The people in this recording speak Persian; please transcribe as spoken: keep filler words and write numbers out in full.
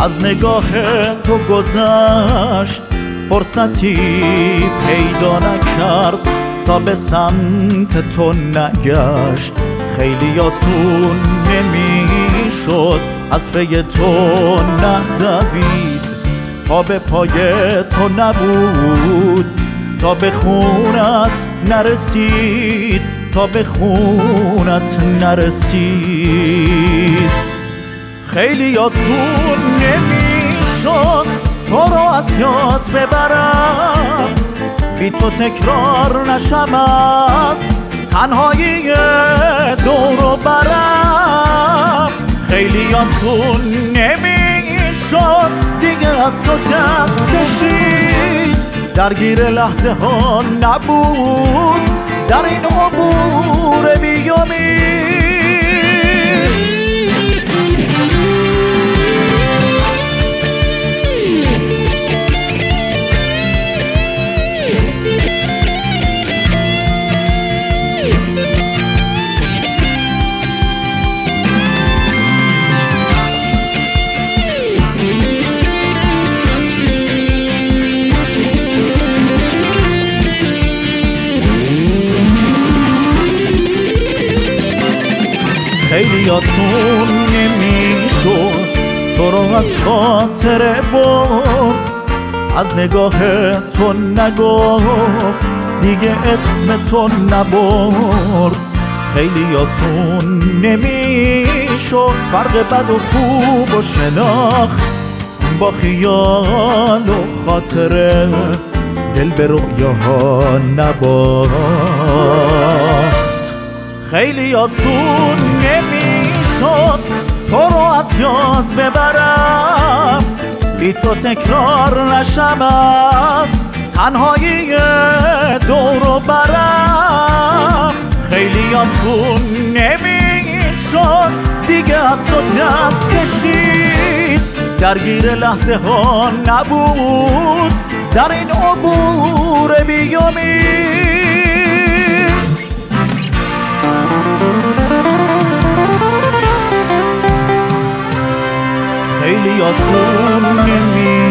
از نگاه تو گذشت، فرصتی پیدا نکرد تا به سمت تو نگشت. خیلی آسون نمیشد از پی تو ندوید، تا به پای تو نبود، تا به خونت نرسید، تا به خونت نرسید. خیلی آسون نمیشد تو رو از یاد ببرم، بی تو تکرار نشم از تنهایی دورو برم. خیلی آسون نمیشد دیگه از تو دست کشید، درگیر لحظه ها نبود در این عبور بی امید. خیلی آسون نمیشد تو رو از خاطر برد، از نگاه تو نگفت دیگه اسم تو نبرد. خیلی آسون نمیشد فرق بد و خوب و شناخت، با خیال و خاطره دل به رؤیاها نباخت. خیلی آسون نمیشد تو رو از یاد ببرم، بی تو تکرار نشم از تنهایی دورو برم. خیلی آسون نمیشد دیگه از تو دست کشید، درگیر لحظه ها نبود در این عبور بی امید. خیلی آسون نمیشد